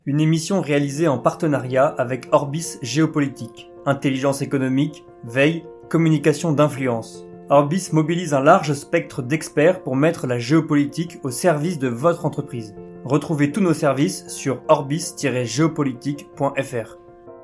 Une émission réalisée en partenariat avec Orbis Géopolitique. Intelligence économique, veille, communication d'influence. Orbis mobilise un large spectre d'experts pour mettre la géopolitique au service de votre entreprise. Retrouvez tous nos services sur orbis-géopolitique.fr.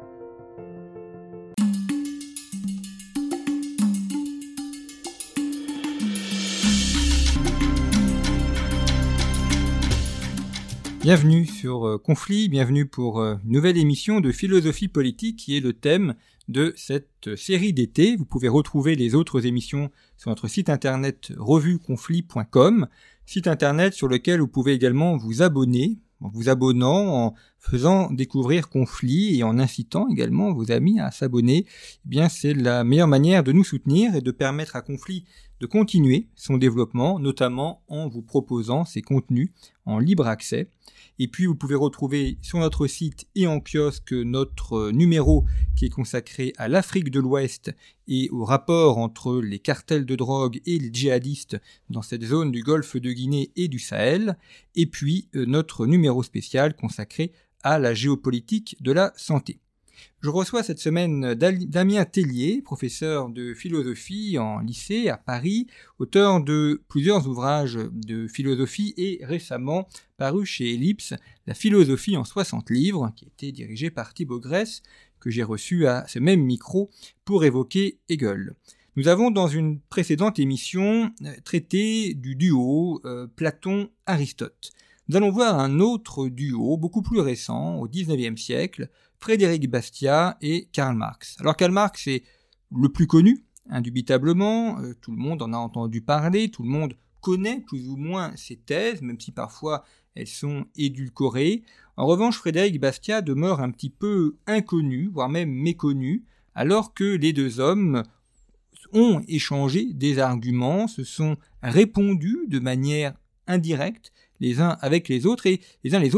Bienvenue sur Conflit, bienvenue pour une nouvelle émission de philosophie politique qui est le thème de cette série d'été. Vous pouvez retrouver les autres émissions sur notre site internet revueconflit.com, site internet sur lequel vous pouvez également vous abonner, en vous abonnant, en faisant découvrir Conflit et en incitant également vos amis à s'abonner. Eh bien, c'est la meilleure manière de nous soutenir et de permettre à Conflit de continuer son développement, notamment en vous proposant ces contenus en libre accès. Et puis vous pouvez retrouver sur notre site et en kiosque notre numéro qui est consacré à l'Afrique de l'Ouest et au rapport entre les cartels de drogue et les djihadistes dans cette zone du golfe de Guinée et du Sahel. Et puis notre numéro spécial consacré à la géopolitique de la santé. Je reçois cette semaine Damien Tellier, professeur de philosophie en lycée à Paris, auteur de plusieurs ouvrages de philosophie et récemment paru chez Ellipse, La philosophie en 60 livres, qui a été dirigé par Thibaut Grèce, que j'ai reçu à ce même micro pour évoquer Hegel. Nous avons dans une précédente émission traité du duo Platon-Aristote. Nous allons voir un autre duo beaucoup plus récent, au XIXe siècle, Frédéric Bastiat et Karl Marx. Alors Karl Marx est le plus connu, indubitablement, tout le monde en a entendu parler, tout le monde connaît plus ou moins ses thèses, même si parfois elles sont édulcorées. En revanche, Frédéric Bastiat demeure un petit peu inconnu, voire même méconnu, alors que les deux hommes ont échangé des arguments, se sont répondus de manière indirecte les uns avec les autres, et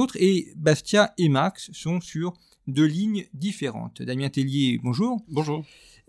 Bastiat et Marx sont sur deux lignes différentes. Damien Tellier, bonjour. Bonjour.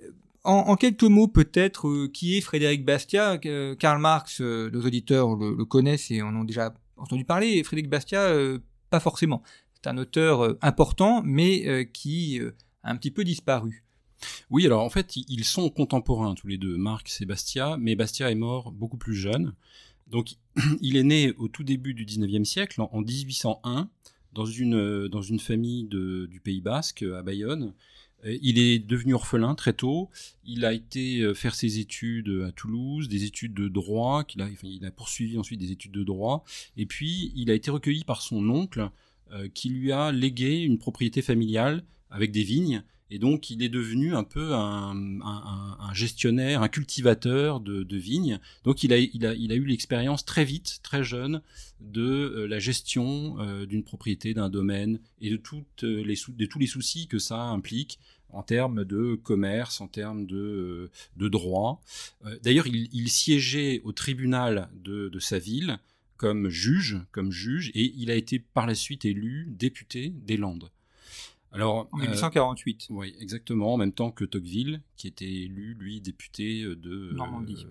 En quelques mots, peut-être, qui est Frédéric Bastiat? Karl Marx, nos auditeurs le connaissent et en ont déjà entendu parler. Frédéric Bastiat, pas forcément. C'est un auteur important, mais qui a un petit peu disparu. Oui, alors en fait, ils sont contemporains tous les deux, Marx et Bastiat, mais Bastiat est mort beaucoup plus jeune. Donc, il est né au tout début du 19e siècle, en 1801, dans une famille du Pays Basque, à Bayonne. Il est devenu orphelin très tôt. Il a été faire ses études à Toulouse, des études de droit. Il a poursuivi ensuite des études de droit. Et puis, il a été recueilli par son oncle, qui lui a légué une propriété familiale avec des vignes. Et donc, il est devenu un peu un gestionnaire, un cultivateur de vignes. Donc, il a eu l'expérience très vite, très jeune, de la gestion d'une propriété, d'un domaine, et de tous les soucis que ça implique en termes de commerce, en termes de droit. D'ailleurs, il siégeait au tribunal de sa ville comme juge, et il a été par la suite élu député des Landes. Alors, en 1848. Oui, exactement, en même temps que Tocqueville, qui était élu, lui, député de Normandie.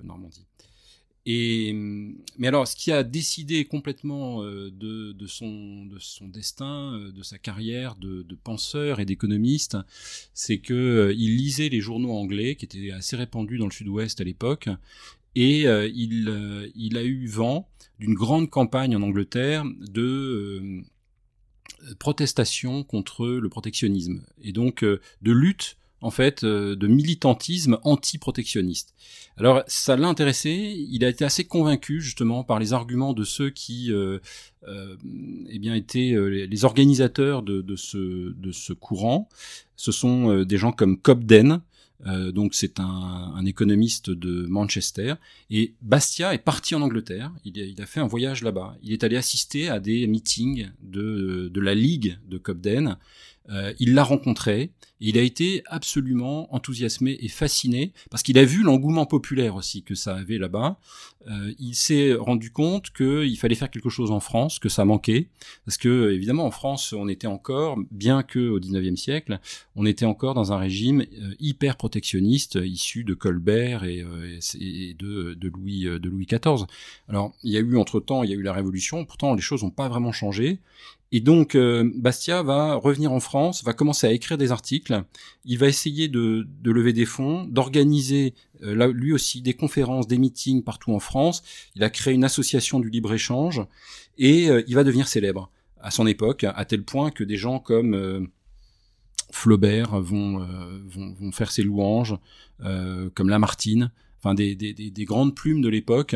Mais alors, ce qui a décidé complètement de son destin, de sa carrière de penseur et d'économiste, c'est qu'il lisait les journaux anglais, qui étaient assez répandus dans le sud-ouest à l'époque, et il a eu vent d'une grande campagne en Angleterre de protestation contre le protectionnisme et donc de lutte en fait de militantisme anti-protectionniste. Alors ça l'a intéressé, il a été assez convaincu justement par les arguments de ceux qui étaient les organisateurs de ce courant. Ce sont des gens comme Cobden. Donc c'est un économiste de Manchester, et Bastiat est parti en Angleterre, il a fait un voyage là-bas, il est allé assister à des meetings de la Ligue de Cobden, il l'a rencontré, et il a été absolument enthousiasmé et fasciné, parce qu'il a vu l'engouement populaire aussi que ça avait là-bas. Il s'est rendu compte qu'il fallait faire quelque chose en France, que ça manquait, parce que évidemment en France on était encore, bien qu'au XIXe siècle, on était encore dans un régime hyper protectionniste issu de Colbert et de Louis XIV. Alors il y a eu entre-temps, il y a eu la Révolution, pourtant les choses n'ont pas vraiment changé, Et donc, Bastiat va revenir en France, va commencer à écrire des articles. Il va essayer de lever des fonds, d'organiser lui aussi des conférences, des meetings partout en France. Il a créé une association du libre-échange et il va devenir célèbre à son époque, à tel point que des gens comme Flaubert vont faire ses louanges, comme Lamartine. Enfin, des grandes plumes de l'époque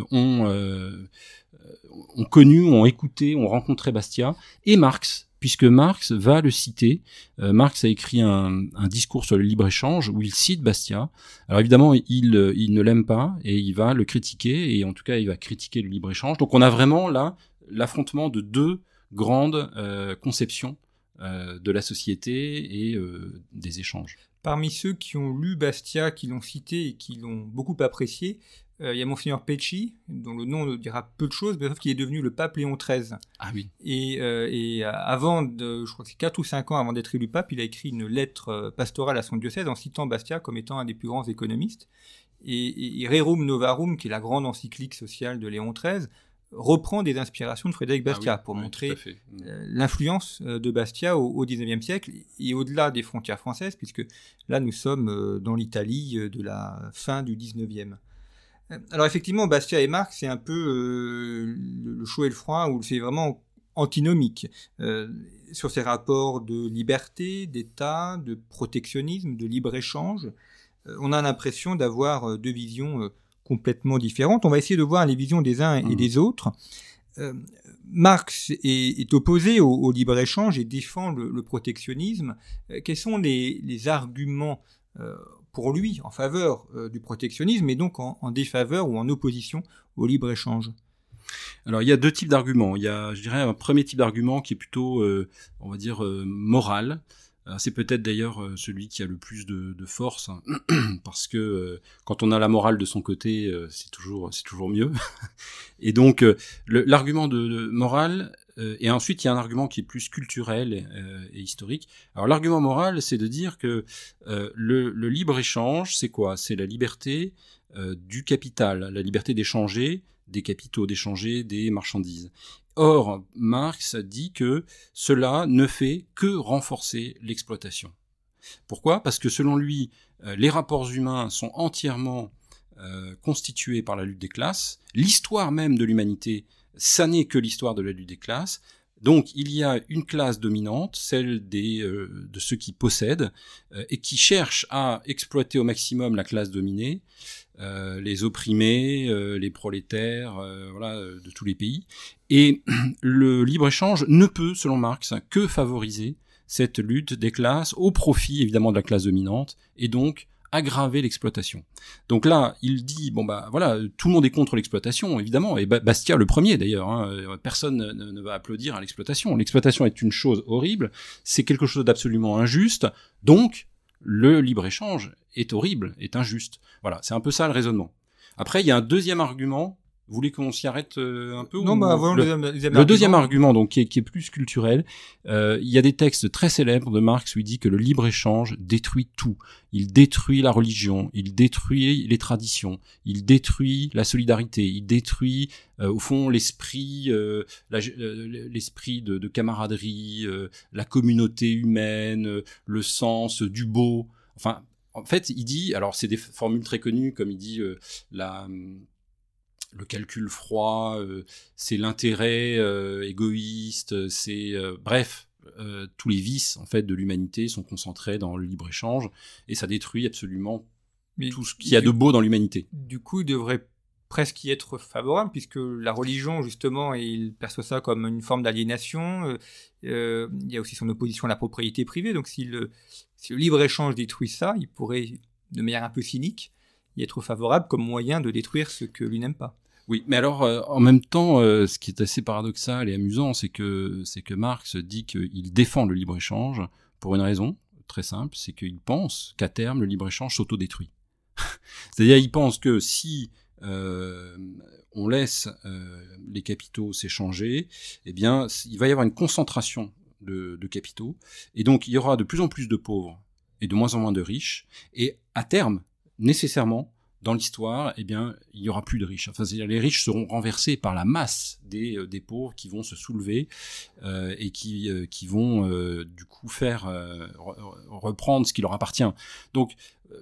ont connu, ont écouté, ont rencontré Bastiat, et Marx, puisque Marx va le citer. Marx a écrit un discours sur le libre-échange où il cite Bastiat. Alors évidemment, il ne l'aime pas et il va le critiquer, et en tout cas, il va critiquer le libre-échange. Donc on a vraiment là l'affrontement de deux grandes conceptions de la société et des échanges. Parmi ceux qui ont lu Bastiat, qui l'ont cité et qui l'ont beaucoup apprécié, il y a Monseigneur Pecci, dont le nom ne dira peu de choses, mais sauf qu'il est devenu le pape Léon XIII. Ah oui. Et avant, je crois que c'est 4 ou 5 ans avant d'être élu pape, il a écrit une lettre pastorale à son diocèse en citant Bastiat comme étant un des plus grands économistes. Et Rerum Novarum, qui est la grande encyclique sociale de Léon XIII, reprend des inspirations de Frédéric Bastiat pour montrer l'influence de Bastiat au XIXe siècle et au-delà des frontières françaises, puisque là nous sommes dans l'Italie de la fin du XIXe. Alors effectivement, Bastiat et Marx, c'est un peu le chaud et le froid, où c'est vraiment antinomique sur ces rapports de liberté, d'État, de protectionnisme, de libre-échange. On a l'impression d'avoir deux visions complètement différentes. On va essayer de voir les visions des uns et des autres. Marx est opposé au libre-échange et défend le protectionnisme. Quels sont les arguments pour lui en faveur du protectionnisme et donc en défaveur ou en opposition au libre-échange? Alors il y a deux types d'arguments. Il y a, je dirais, un premier type d'argument qui est plutôt, on va dire, moral. C'est peut-être d'ailleurs celui qui a le plus de force, hein, parce que quand on a la morale de son côté, c'est toujours mieux. Et donc l'argument de morale, et ensuite il y a un argument qui est plus culturel et historique. Alors l'argument moral, c'est de dire que le libre-échange, c'est quoi? C'est la liberté du capital, la liberté d'échanger des capitaux, d'échanger des marchandises. Or, Marx dit que cela ne fait que renforcer l'exploitation. Pourquoi? Parce que selon lui, les rapports humains sont entièrement constitués par la lutte des classes. L'histoire même de l'humanité, ça n'est que l'histoire de la lutte des classes. Donc, il y a une classe dominante, celle de ceux qui possèdent, et qui cherchent à exploiter au maximum la classe dominée, les opprimés, les prolétaires, de tous les pays. Et le libre-échange ne peut, selon Marx, que favoriser cette lutte des classes au profit, évidemment, de la classe dominante, et donc aggraver l'exploitation. Donc là, il dit, tout le monde est contre l'exploitation, évidemment, et Bastiat le premier d'ailleurs, hein, personne ne va applaudir à l'exploitation. L'exploitation est une chose horrible, c'est quelque chose d'absolument injuste, donc le libre-échange est horrible, est injuste. Voilà, c'est un peu ça le raisonnement. Après, il y a un deuxième argument. Vous voulez qu'on s'y arrête un peu? Non, avant le deuxième argument, donc, qui est plus culturel. Il y a des textes très célèbres de Marx où il dit que le libre-échange détruit tout. Il détruit la religion, il détruit les traditions, il détruit la solidarité, il détruit, au fond, l'esprit de camaraderie, la communauté humaine, le sens du beau. Enfin, en fait, il dit, alors c'est des formules très connues, comme il dit le calcul froid, c'est l'intérêt égoïste, c'est bref, tous les vices en fait de l'humanité sont concentrés dans le libre-échange et ça détruit absolument tout ce qu'il y a de beau dans l'humanité. Du coup, il devrait presque y être favorable, puisque la religion, justement, il perçoit ça comme une forme d'aliénation. Il y a aussi son opposition à la propriété privée. Donc si le libre-échange détruit ça, il pourrait, de manière un peu cynique, y être favorable comme moyen de détruire ce que lui n'aime pas. Oui, mais alors en même temps, ce qui est assez paradoxal et amusant, c'est que Marx dit qu'il défend le libre-échange pour une raison très simple, c'est qu'il pense qu'à terme le libre-échange s'autodétruit. C'est-à-dire, il pense que si on laisse les capitaux s'échanger, eh bien, il va y avoir une concentration de capitaux, et donc il y aura de plus en plus de pauvres et de moins en moins de riches, et à terme, nécessairement, dans l'histoire, il y aura plus de riches. Enfin, c'est-à-dire les riches seront renversés par la masse des pauvres qui vont se soulever et qui vont du coup faire reprendre ce qui leur appartient. Donc,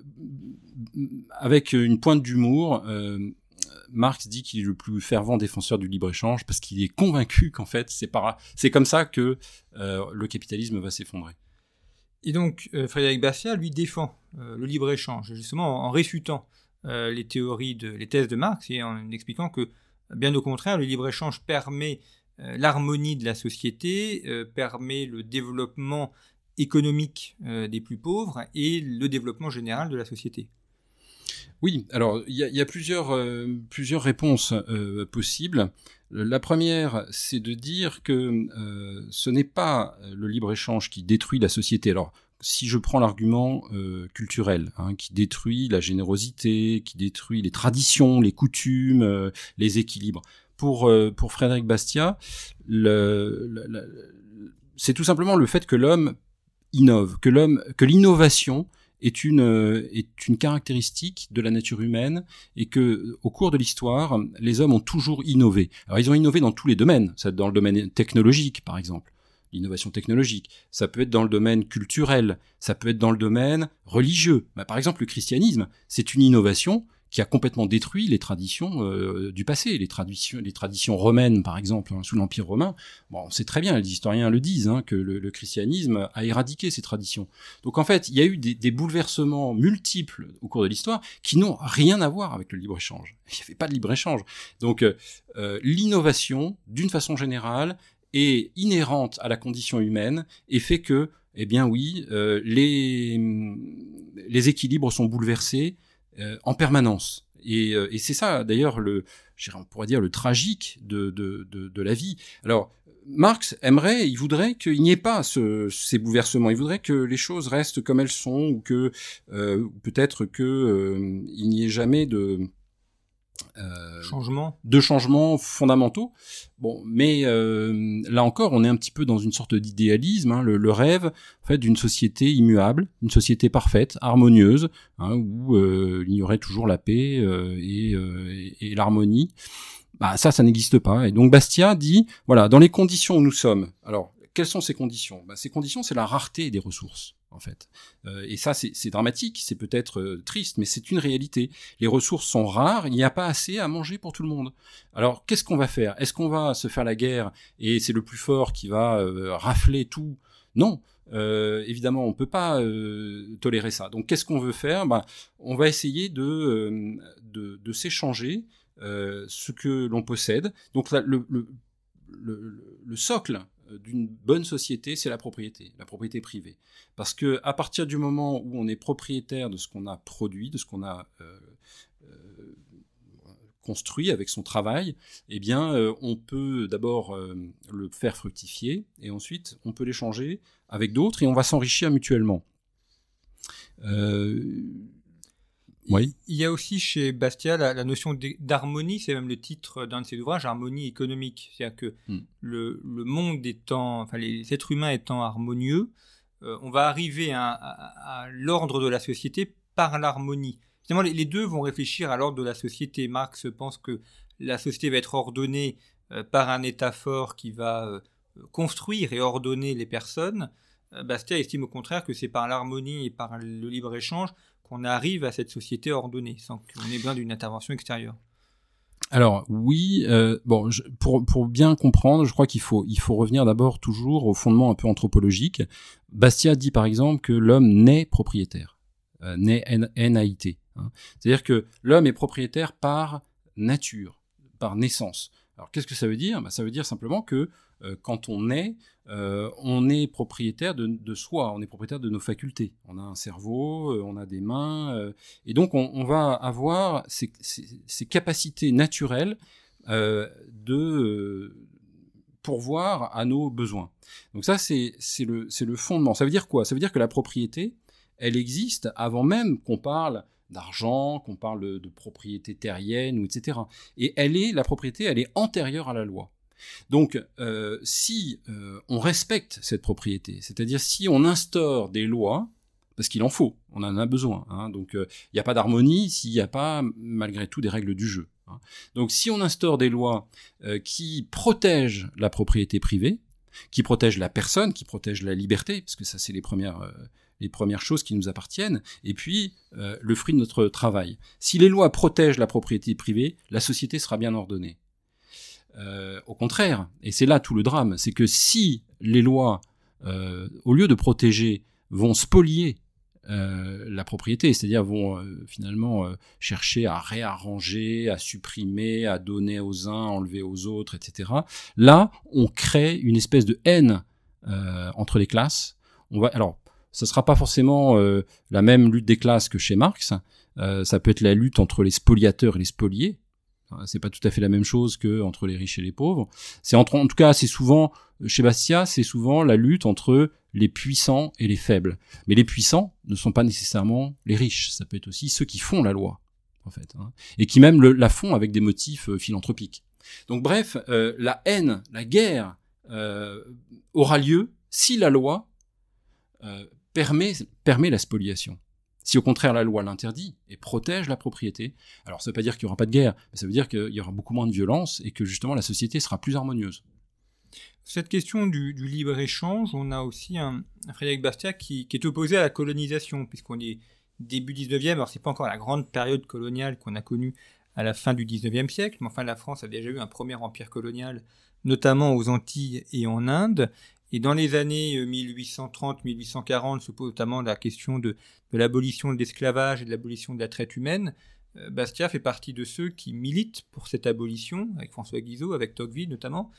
avec une pointe d'humour, Marx dit qu'il est le plus fervent défenseur du libre-échange parce qu'il est convaincu qu'en fait, c'est comme ça que le capitalisme va s'effondrer. Et donc, Frédéric Bastiat, lui, défend le libre-échange, justement en réfutant les thèses de Marx et en expliquant que, bien au contraire, le libre-échange permet l'harmonie de la société, permet le développement économique des plus pauvres et le développement général de la société. Oui, alors il y a plusieurs réponses possibles. La première, c'est de dire que ce n'est pas le libre-échange qui détruit la société. Alors, si je prends l'argument culturel, qui détruit la générosité, qui détruit les traditions, les coutumes, les équilibres. Pour Frédéric Bastiat, c'est tout simplement le fait que l'homme innove, que l'innovation est une caractéristique de la nature humaine et que au cours de l'histoire, les hommes ont toujours innové. Alors ils ont innové dans tous les domaines, ça dans le domaine technologique par exemple, l'innovation technologique, ça peut être dans le domaine culturel, ça peut être dans le domaine religieux. Par exemple, le christianisme, c'est une innovation qui a complètement détruit les traditions du passé, les traditions romaines par exemple, sous l'Empire romain. Bon, on sait très bien, les historiens le disent, que le christianisme a éradiqué ces traditions. Donc en fait, il y a eu des bouleversements multiples au cours de l'histoire qui n'ont rien à voir avec le libre-échange. Il n'y avait pas de libre-échange. Donc l'innovation, d'une façon générale, est inhérente à la condition humaine et fait que, eh bien oui, les équilibres sont bouleversés en permanence. Et c'est ça, d'ailleurs, on pourrait dire le tragique de la vie. Alors, Marx il voudrait qu'il n'y ait pas ces bouleversements. Il voudrait que les choses restent comme elles sont, ou que peut-être que il n'y ait jamais de changements fondamentaux. Bon, mais là encore, on est un petit peu dans une sorte d'idéalisme, le rêve en fait d'une société immuable, une société parfaite, harmonieuse, où il y aurait toujours la paix et l'harmonie. Ça n'existe pas. Et donc Bastiat dit, voilà, dans les conditions où nous sommes. Alors, quelles sont ces conditions ? Ces conditions, c'est la rareté des ressources, en fait. Et ça, c'est dramatique, c'est peut-être triste, mais c'est une réalité. Les ressources sont rares, il n'y a pas assez à manger pour tout le monde. Alors, qu'est-ce qu'on va faire ? Est-ce qu'on va se faire la guerre et c'est le plus fort qui va rafler tout ? Non. Évidemment, on peut pas tolérer ça. Donc, qu'est-ce qu'on veut faire ? On va essayer de s'échanger ce que l'on possède. Donc, là, le socle d'une bonne société, c'est la propriété privée. Parce que à partir du moment où on est propriétaire de ce qu'on a produit, de ce qu'on a construit avec son travail, eh bien, on peut d'abord le faire fructifier et ensuite on peut l'échanger avec d'autres et on va s'enrichir mutuellement. Oui. Il y a aussi chez Bastiat la notion d'harmonie, c'est même le titre d'un de ses ouvrages, Harmonie économique. C'est-à-dire que le monde étant, enfin les êtres humains étant harmonieux, on va arriver à l'ordre de la société par l'harmonie. Finalement, les deux vont réfléchir à l'ordre de la société. Marx pense que la société va être ordonnée par un État fort qui va construire et ordonner les personnes. Bastiat estime au contraire que c'est par l'harmonie et par le libre-échange qu'on arrive à cette société ordonnée, sans qu'on ait besoin d'une intervention extérieure. Alors oui, pour bien comprendre, je crois qu'il faut revenir d'abord toujours au fondement un peu anthropologique. Bastiat dit par exemple que l'homme naît propriétaire, naît N-A-I-T. C'est-à-dire que l'homme est propriétaire par nature, par naissance. Alors qu'est-ce que ça veut dire ? Ça veut dire simplement que quand on naît, on est propriétaire de soi, on est propriétaire de nos facultés. On a un cerveau, on a des mains, et donc on va avoir ces capacités naturelles de pourvoir à nos besoins. Donc ça, c'est le fondement. Ça veut dire quoi ? Ça veut dire que la propriété, elle existe avant même qu'on parle d'argent, qu'on parle de propriété terrienne, etc. Et la propriété, elle est antérieure à la loi. Donc, si on respecte cette propriété, c'est-à-dire si on instaure des lois parce qu'il en faut, on en a besoin. Hein. Donc, il n'y a pas d'harmonie s'il n'y a pas, malgré tout, des règles du jeu. Hein. Donc, si on instaure des lois qui protègent la propriété privée, qui protègent la personne, qui protègent la liberté, parce que ça, c'est les premières choses qui nous appartiennent, et puis le fruit de notre travail. Si les lois protègent la propriété privée, la société sera bien ordonnée. Au contraire, et c'est là tout le drame, c'est que si les lois, au lieu de protéger, vont spolier la propriété, c'est-à-dire vont finalement chercher à réarranger, à supprimer, à donner aux uns, enlever aux autres, etc. Là, on crée une espèce de haine entre les classes. Alors, ça sera pas forcément la même lutte des classes que chez Marx. Ça peut être la lutte entre les spoliateurs et les spoliés. C'est pas tout à fait la même chose que entre les riches et les pauvres. En tout cas, c'est souvent chez Bastiat, c'est souvent la lutte entre les puissants et les faibles. Mais les puissants ne sont pas nécessairement les riches. Ça peut être aussi ceux qui font la loi, en fait, hein, et qui même la font avec des motifs philanthropiques. Donc, bref, la haine, la guerre aura lieu si la loi permet la spoliation. Si au contraire la loi l'interdit et protège la propriété, alors ça ne veut pas dire qu'il n'y aura pas de guerre, mais ça veut dire qu'il y aura beaucoup moins de violence et que justement la société sera plus harmonieuse. Cette question du libre-échange, on a aussi un Frédéric Bastiat qui est opposé à la colonisation, puisqu'on est début 19e, alors c'est pas encore la grande période coloniale qu'on a connue à la fin du 19e siècle, mais enfin la France a déjà eu un premier empire colonial, notamment aux Antilles et en Inde. Et dans les années 1830-1840 se pose notamment la question de l'abolition de l'esclavage et de l'abolition de la traite humaine. Bastiat fait partie de ceux qui militent pour cette abolition, avec François Guizot, avec Tocqueville notamment,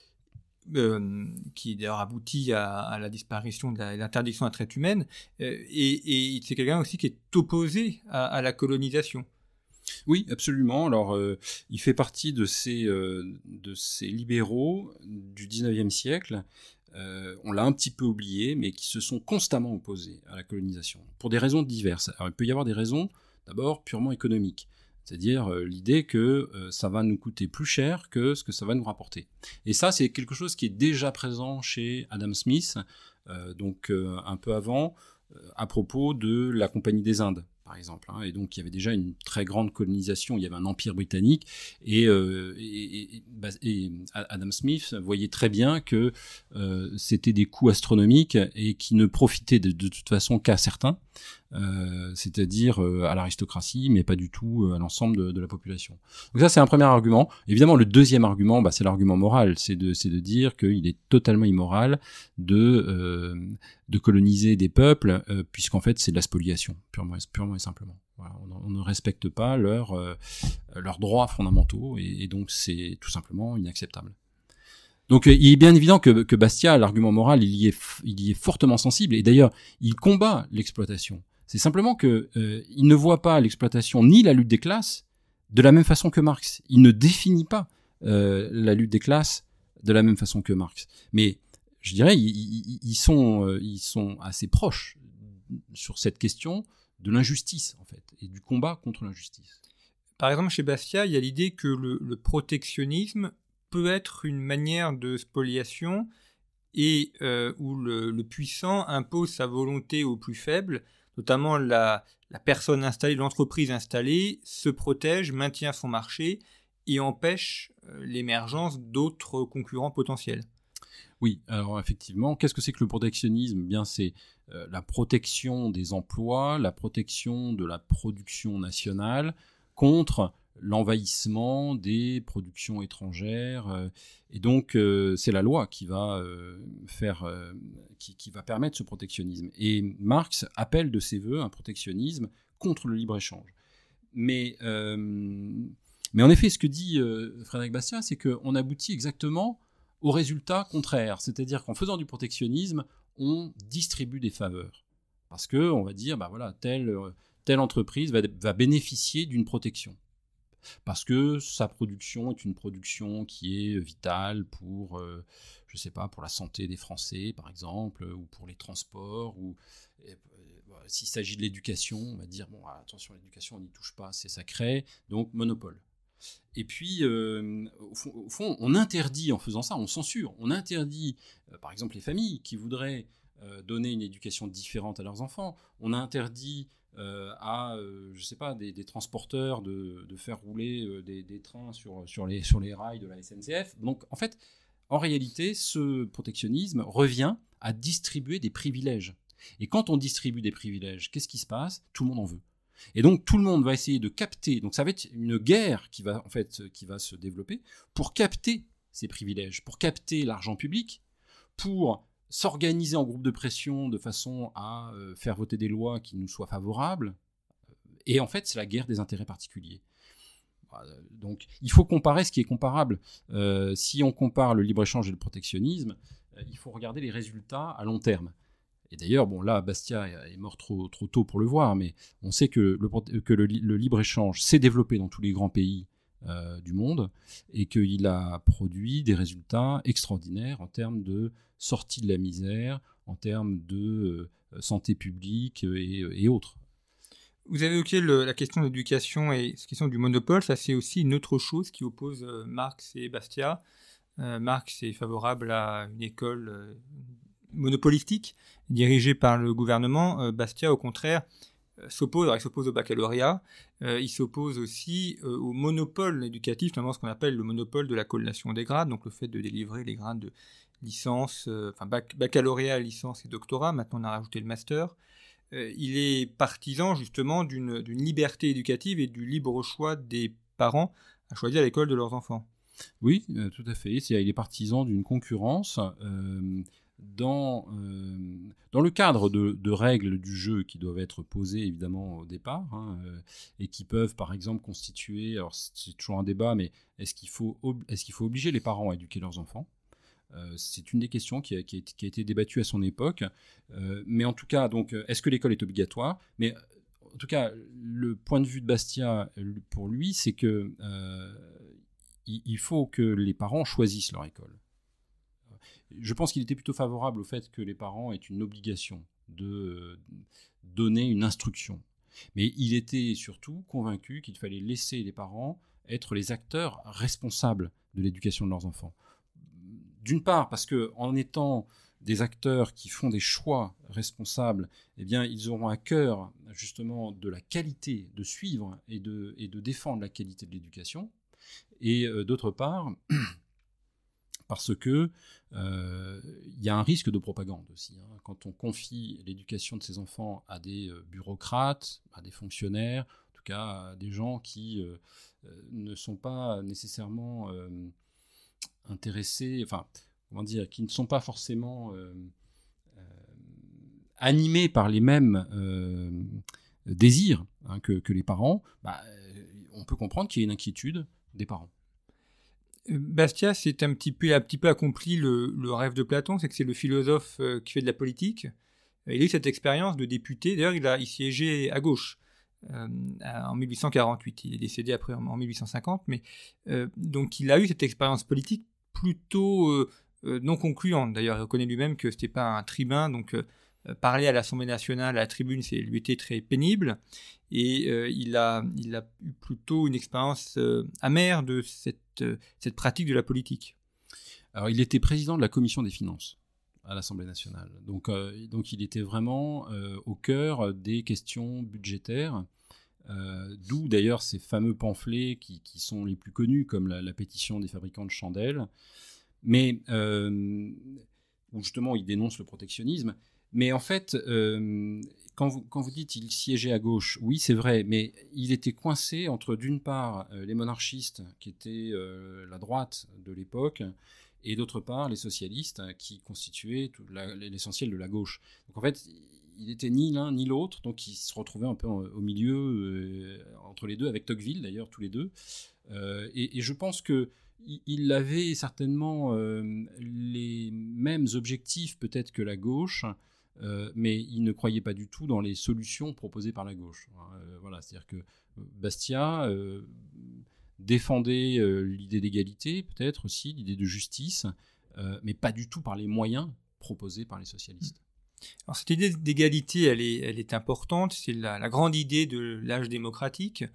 qui d'ailleurs aboutit à la disparition de l'interdiction de la traite humaine. Et c'est quelqu'un aussi qui est opposé à la colonisation. Oui, absolument. Alors, il fait partie de ces libéraux du 19e siècle. On l'a un petit peu oublié, mais qui se sont constamment opposés à la colonisation, pour des raisons diverses. Alors, il peut y avoir des raisons, d'abord, purement économiques, c'est-à-dire l'idée que ça va nous coûter plus cher que ce que ça va nous rapporter. Et ça, c'est quelque chose qui est déjà présent chez Adam Smith, donc un peu avant, à propos de la Compagnie des Indes, par exemple. Hein. Et donc, il y avait déjà une très grande colonisation, il y avait un empire britannique, et Adam Smith voyait très bien que c'était des coûts astronomiques et qui ne profitaient de toute façon qu'à certains, c'est-à-dire à l'aristocratie, mais pas du tout à l'ensemble de la population. Donc ça, c'est un premier argument. Évidemment, le deuxième argument, c'est l'argument moral, c'est de dire qu'il est totalement immoral de coloniser des peuples, puisqu'en fait, c'est de la spoliation, purement et simplement. Voilà, on ne respecte pas leurs droits fondamentaux, et donc c'est tout simplement inacceptable. Donc il est bien évident que Bastiat, l'argument moral, il y est fortement sensible, et d'ailleurs, il combat l'exploitation. C'est simplement que il ne voit pas l'exploitation ni la lutte des classes de la même façon que Marx. Il ne définit pas la lutte des classes de la même façon que Marx. Mais je dirais, ils sont assez proches sur cette question de l'injustice, en fait, et du combat contre l'injustice. Par exemple, chez Bastiat, il y a l'idée que le protectionnisme peut être une manière de spoliation et où le puissant impose sa volonté aux plus faibles, notamment la personne installée, l'entreprise installée, se protège, maintient son marché et empêche l'émergence d'autres concurrents potentiels. Oui, alors effectivement, qu'est-ce que c'est que le protectionnisme ? Bien, c'est la protection des emplois, la protection de la production nationale contre l'envahissement des productions étrangères, et donc c'est la loi qui va qui va permettre ce protectionnisme. Et Marx appelle de ses voeux un protectionnisme contre le libre-échange. Mais en effet, ce que dit Frédéric Bastiat, c'est qu'on aboutit exactement au résultat contraire, c'est-à-dire qu'en faisant du protectionnisme, on distribue des faveurs, parce que on va dire, bah voilà, telle entreprise va bénéficier d'une protection, parce que sa production est une production qui est vitale pour, je sais pas, pour la santé des Français, par exemple, ou pour les transports, ou s'il s'agit de l'éducation, on va dire, bon, attention, l'éducation, on n'y touche pas, c'est sacré, donc monopole. Et puis, au fond, on interdit, en faisant ça, on censure, on interdit, par exemple, les familles qui voudraient donner une éducation différente à leurs enfants. On a interdit je sais pas, des transporteurs de faire rouler des trains sur les rails de la SNCF. Donc, en fait, en réalité, ce protectionnisme revient à distribuer des privilèges. Et quand on distribue des privilèges, qu'est-ce qui se passe ? Tout le monde en veut. Et donc, tout le monde va essayer de capter. Donc, ça va être une guerre qui va se développer pour capter ces privilèges, pour capter l'argent public, pour s'organiser en groupe de pression de façon à faire voter des lois qui nous soient favorables. Et en fait, c'est la guerre des intérêts particuliers. Donc, il faut comparer ce qui est comparable. Si on compare le libre-échange et le protectionnisme, il faut regarder les résultats à long terme. Et d'ailleurs, bon, là, Bastia est mort trop tôt pour le voir, mais on sait que le libre-échange s'est développé dans tous les grands pays du monde et qu'il a produit des résultats extraordinaires en termes de sortie de la misère, en termes de santé publique et autres. Vous avez évoqué la question de l'éducation et la question du monopole. Ça, c'est aussi une autre chose qui oppose Marx et Bastia. Marx est favorable à une école monopolistique dirigée par le gouvernement. Bastia, au contraire, s'oppose au baccalauréat. Il s'oppose aussi au monopole éducatif, notamment ce qu'on appelle le monopole de la collation des grades, donc le fait de délivrer les grades de licence, baccalauréat, licence et doctorat. Maintenant, on a rajouté le master. Il est partisan justement d'une liberté éducative et du libre choix des parents à choisir l'école de leurs enfants. Oui, tout à fait. Il est partisan d'une concurrence dans le cadre de règles du jeu qui doivent être posées évidemment au départ et qui peuvent par exemple constituer, alors c'est toujours un débat, mais est-ce qu'il faut obliger les parents à éduquer leurs enfants ? C'est une des questions qui a été débattue à son époque. Mais en tout cas, donc, est-ce que l'école est obligatoire ? Mais en tout cas, le point de vue de Bastia, pour lui, c'est que il faut que les parents choisissent leur école. Je pense qu'il était plutôt favorable au fait que les parents aient une obligation de donner une instruction. Mais il était surtout convaincu qu'il fallait laisser les parents être les acteurs responsables de l'éducation de leurs enfants. D'une part, parce qu'en étant des acteurs qui font des choix responsables, eh bien, ils auront à cœur justement de la qualité, de suivre et de défendre la qualité de l'éducation. Et d'autre part, parce que y a un risque de propagande aussi. Quand on confie l'éducation de ses enfants à des bureaucrates, à des fonctionnaires, en tout cas à des gens qui ne sont pas nécessairement intéressés, qui ne sont pas forcément animés par les mêmes désirs que les parents, on peut comprendre qu'il y a une inquiétude des parents. Bastia, c'est un petit peu accompli le rêve de Platon, c'est que c'est le philosophe qui fait de la politique. Il a eu cette expérience de député, d'ailleurs il siégeait à gauche en 1848, il est décédé après en 1850, mais donc il a eu cette expérience politique plutôt non concluante. D'ailleurs, il reconnaît lui-même que c'était pas un tribun, donc parler à l'Assemblée nationale, à la tribune, c'est lui était très pénible. Et il a eu plutôt une expérience amère de cette pratique de la politique. Alors, il était président de la commission des finances à l'Assemblée nationale. Donc il était vraiment au cœur des questions budgétaires. D'où d'ailleurs ces fameux pamphlets qui sont les plus connus, comme la pétition des fabricants de chandelles, mais où justement il dénonce le protectionnisme. Mais en fait, quand vous dites qu'il siégeait à gauche, oui c'est vrai, mais il était coincé entre d'une part les monarchistes qui étaient la droite de l'époque, et d'autre part les socialistes qui constituaient l'essentiel de la gauche. Donc en fait, il n'était ni l'un ni l'autre, donc il se retrouvait un peu au milieu, entre les deux, avec Tocqueville d'ailleurs, tous les deux. Et je pense qu'il avait certainement les mêmes objectifs peut-être que la gauche, mais il ne croyait pas du tout dans les solutions proposées par la gauche. Voilà, c'est-à-dire que Bastia défendait l'idée d'égalité, peut-être aussi, l'idée de justice, mais pas du tout par les moyens proposés par les socialistes. Alors cette idée d'égalité, elle est importante, c'est la grande idée de l'âge démocratique.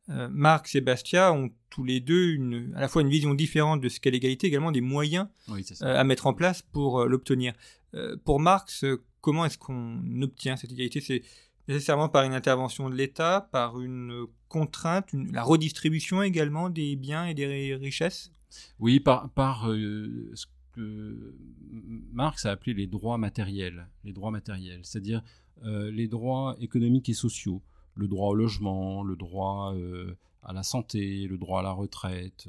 Marx et Bastiat ont tous les deux à la fois une vision différente de ce qu'est l'égalité, également des moyens à mettre en place pour l'obtenir. Pour Marx, comment est-ce qu'on obtient cette égalité ? C'est nécessairement par une intervention de l'État, par une contrainte, la redistribution également des biens et des richesses ? Oui, par ce que Marx a appelé les droits matériels, c'est-à-dire les droits économiques et sociaux, le droit au logement, le droit à la santé, le droit à la retraite,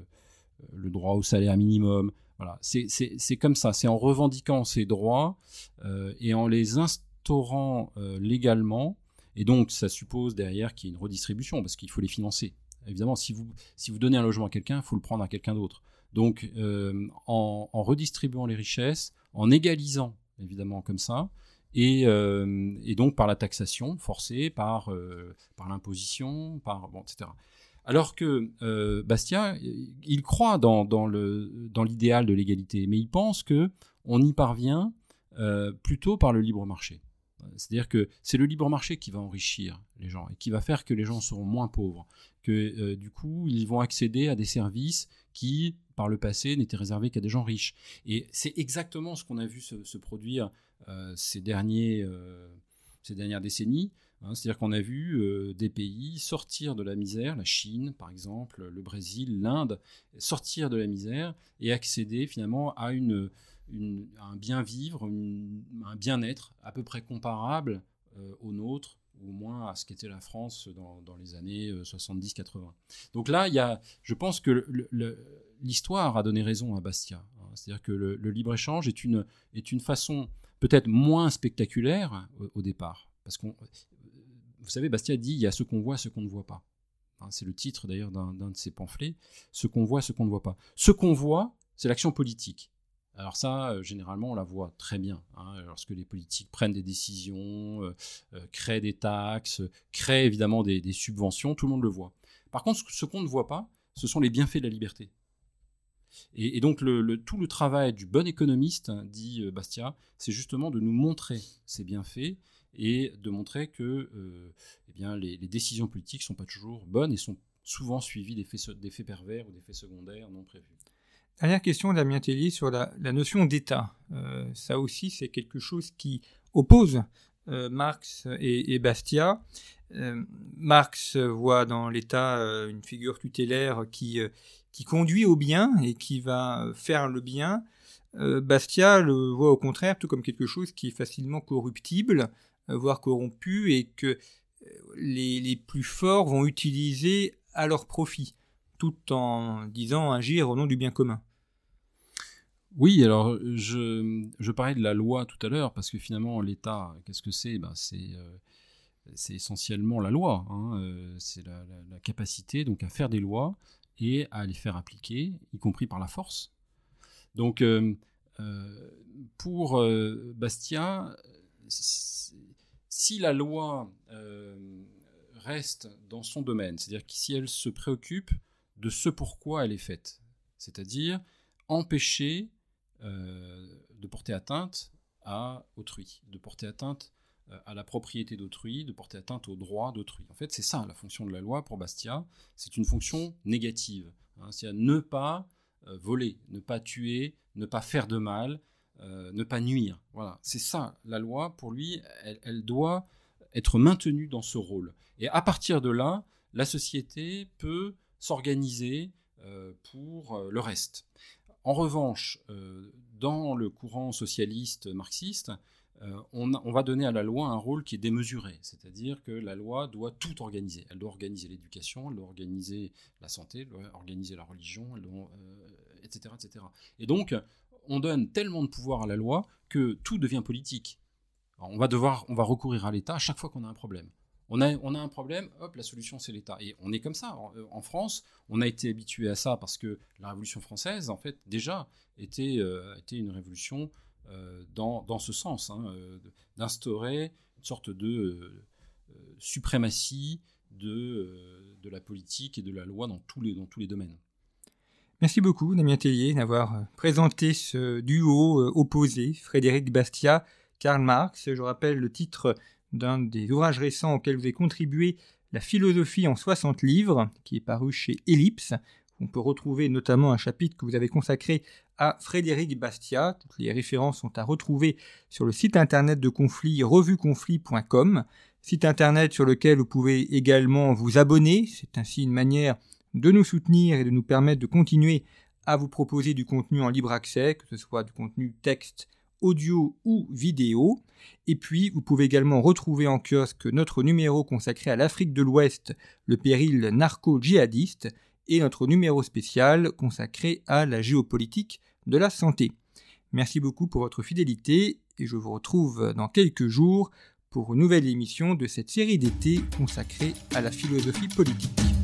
le droit au salaire minimum. Voilà, c'est comme ça, c'est en revendiquant ces droits et en les instaurant légalement, et donc ça suppose derrière qu'il y ait une redistribution, parce qu'il faut les financer. Évidemment, si vous donnez un logement à quelqu'un, il faut le prendre à quelqu'un d'autre. Donc, en redistribuant les richesses, en égalisant, évidemment, comme ça, et donc par la taxation forcée, par l'imposition, etc. Alors que Bastiat, il croit dans l'idéal de l'égalité, mais il pense qu'on y parvient plutôt par le libre marché. C'est-à-dire que c'est le libre marché qui va enrichir les gens et qui va faire que les gens seront moins pauvres, que du coup ils vont accéder à des services qui par le passé n'étaient réservés qu'à des gens riches. Et c'est exactement ce qu'on a vu se produire ces dernières décennies. C'est-à-dire qu'on a vu des pays sortir de la misère, la Chine par exemple, le Brésil, l'Inde, sortir de la misère et accéder finalement à un bien-vivre, un bien-être à peu près comparable au nôtre, ou au moins à ce qu'était la France dans les années 70-80. Donc là, je pense que l'histoire a donné raison à Bastiat. C'est-à-dire que le libre-échange est une façon peut-être moins spectaculaire au départ. Parce que, vous savez, Bastiat dit « il y a ce qu'on voit, ce qu'on ne voit pas ». C'est le titre d'ailleurs d'un de ses pamphlets, « ce qu'on voit, ce qu'on ne voit pas ». Ce qu'on voit, c'est l'action politique. Alors ça, généralement, on la voit très bien. Lorsque les politiques prennent des décisions, créent des taxes, créent évidemment des subventions, tout le monde le voit. Par contre, ce qu'on ne voit pas, ce sont les bienfaits de la liberté. Et donc, tout le travail du bon économiste, dit Bastiat, c'est justement de nous montrer ces bienfaits et de montrer que les décisions politiques ne sont pas toujours bonnes et sont souvent suivies d'effets pervers ou d'effets secondaires non prévus. Dernière question, Damien Tellier, sur la notion d'État. Ça aussi, c'est quelque chose qui oppose Marx et Bastiat. Marx voit dans l'État une figure tutélaire qui conduit au bien et qui va faire le bien. Bastiat le voit au contraire tout comme quelque chose qui est facilement corruptible, voire corrompu, et que les plus forts vont utiliser à leur profit, tout en disant agir au nom du bien commun. Oui, alors je parlais de la loi tout à l'heure, parce que finalement l'État, qu'est-ce que c'est ? C'est essentiellement la loi, c'est la capacité donc à faire des lois et à les faire appliquer, y compris par la force. Donc pour Bastiat, si la loi reste dans son domaine, c'est-à-dire que si elle se préoccupe de ce pourquoi elle est faite, c'est-à-dire empêcher de porter atteinte à autrui, de porter atteinte à la propriété d'autrui, de porter atteinte aux droits d'autrui. En fait, c'est ça la fonction de la loi pour Bastiat, c'est une fonction négative, c'est-à-dire ne pas voler, ne pas tuer, ne pas faire de mal, ne pas nuire. Voilà, c'est ça la loi pour lui, elle doit être maintenue dans ce rôle. Et à partir de là, la société peut s'organiser pour le reste. En revanche, dans le courant socialiste marxiste, on va donner à la loi un rôle qui est démesuré, c'est-à-dire que la loi doit tout organiser. Elle doit organiser l'éducation, elle doit organiser la santé, elle doit organiser la religion, etc., etc. Et donc, on donne tellement de pouvoir à la loi que tout devient politique. Alors, on va recourir à l'État à chaque fois qu'on a un problème. On a un problème, hop, la solution c'est l'État. Et on est comme ça. En France, on a été habitué à ça parce que la Révolution française, en fait, déjà, était une révolution dans ce sens, d'instaurer une sorte de suprématie de la politique et de la loi dans tous les domaines. Merci beaucoup, Damien Tellier, d'avoir présenté ce duo opposé, Frédéric Bastiat, Karl Marx. Je rappelle le titre d'un des ouvrages récents auxquels vous avez contribué, La philosophie en 60 livres, qui est paru chez Ellipse. On peut retrouver notamment un chapitre que vous avez consacré à Frédéric Bastiat. Toutes les références sont à retrouver sur le site internet de Conflit, revueconflit.com, site internet sur lequel vous pouvez également vous abonner. C'est ainsi une manière de nous soutenir et de nous permettre de continuer à vous proposer du contenu en libre accès, que ce soit du contenu texte, audio ou vidéo. Et puis, vous pouvez également retrouver en kiosque notre numéro consacré à l'Afrique de l'Ouest, le péril narco-djihadiste, et notre numéro spécial consacré à la géopolitique de la santé. Merci beaucoup pour votre fidélité et je vous retrouve dans quelques jours pour une nouvelle émission de cette série d'été consacrée à la philosophie politique.